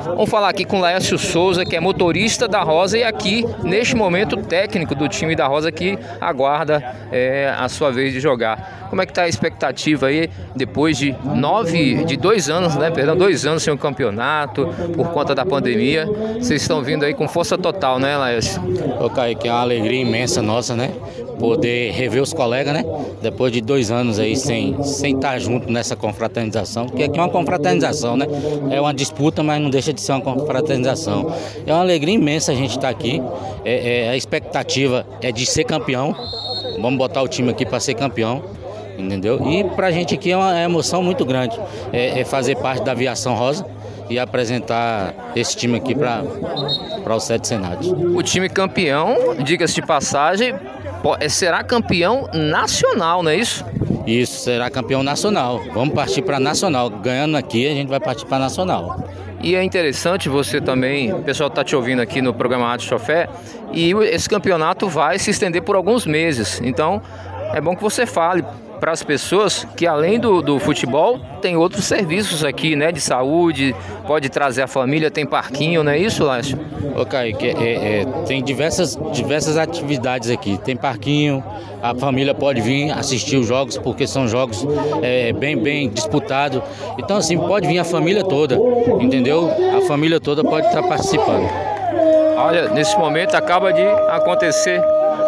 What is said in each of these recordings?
Vamos falar aqui com o Laércio Souza, que é motorista da Rosa e aqui, neste momento, técnico do time da Rosa que aguarda a sua vez de jogar. Como é que está a expectativa aí, depois de 2 anos, né? Perdão, 2 anos sem o campeonato, por conta da pandemia. Vocês estão vindo aí com força total, né, Laércio? Ô, Kaique, é uma alegria imensa nossa, né? Poder rever os colegas, né? Depois de 2 anos aí sem estar junto nessa confraternização, porque aqui é uma confraternização, né? É uma disputa, mas não deixa de ser uma confraternização. É uma alegria imensa a gente estar aqui. A expectativa é de ser campeão. Vamos botar o time aqui para ser campeão, entendeu? E pra gente aqui é uma emoção muito grande. Fazer parte da Aviação Rosa e apresentar esse time aqui para o Sete Senados. O time campeão, diga-se de passagem, será campeão nacional, não é isso? Isso, será campeão nacional. Vamos partir para nacional. Ganhando aqui, a gente vai partir para nacional. E é interessante você também, o pessoal está te ouvindo aqui no programa Rádio Chofé, e esse campeonato vai se estender por alguns meses. Então, é bom que você fale para as pessoas que além do futebol, tem outros serviços aqui, né? De saúde, pode trazer a família, tem parquinho, não é isso, Lácio? Ô, Kaique, tem diversas atividades aqui. Tem parquinho, a família pode vir assistir os jogos, porque são jogos bem disputados. Então, assim, pode vir a família toda, entendeu? A família toda pode estar participando. Olha, nesse momento acaba de acontecer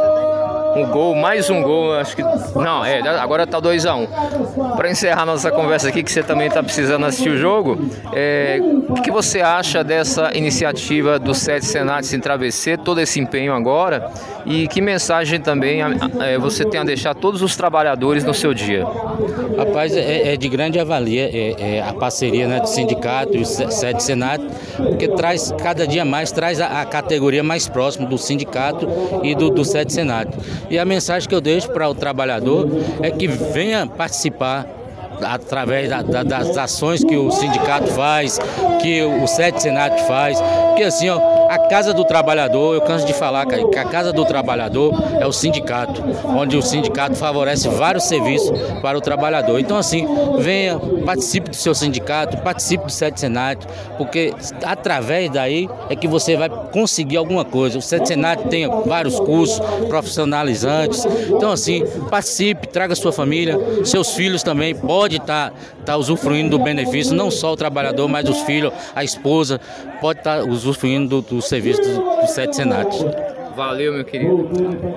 mais um gol, acho que... Não, agora tá 2-1. Para encerrar nossa conversa aqui, que você também tá precisando assistir o jogo, o que você acha dessa iniciativa do Sete Senados em travesser, todo esse empenho agora, e que mensagem também você tem a deixar todos os trabalhadores no seu dia? Rapaz, é de grande avalia a parceria, né, do sindicato e o Sete Senados, porque cada dia mais traz a categoria mais próxima do sindicato e do Sete Senados. E a mensagem que eu deixo para o trabalhador é que venha participar através das ações que o sindicato faz, que o Sete Senados faz, porque assim, a casa do trabalhador, eu canso de falar, Kaique, que a casa do trabalhador é o sindicato, onde o sindicato favorece vários serviços para o trabalhador. Então assim, venha, participe do seu sindicato, participe do Sete Senados, porque através daí é que você vai conseguir alguma coisa. O Sete Senados tem vários cursos profissionalizantes, então assim, participe, traga sua família, seus filhos também podem estar usufruindo do benefício, não só o trabalhador, mas os filhos, a esposa, pode estar usufruindo do serviço do Sete Senados. Valeu, meu querido.